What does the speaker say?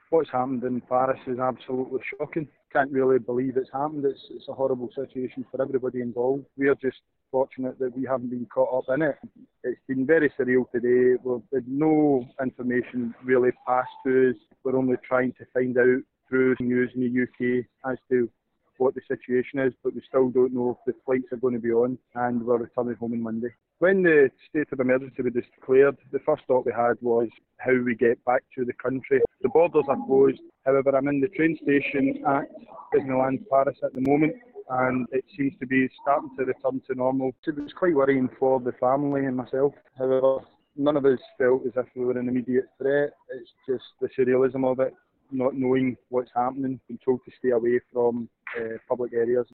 What's happened in Paris is absolutely shocking. Can't really believe it's happened. It's a horrible situation for everybody involved. We're just fortunate that we haven't been caught up in it. It's been very surreal today. We've had no information really passed to us. We're only trying to find out through news in the UK as to what the situation is, but we still don't know if the flights are going to be on, and we're returning home on Monday. When the state of emergency was declared, the first thought we had was how we get back to the country. The borders are closed. However, I'm in the train station at Disneyland Paris at the moment, and it seems to be starting to return to normal. It was quite worrying for the family and myself. However, none of us felt as if we were an immediate threat. It's just the surrealism of it, not knowing what's happening, being told to stay away from public areas.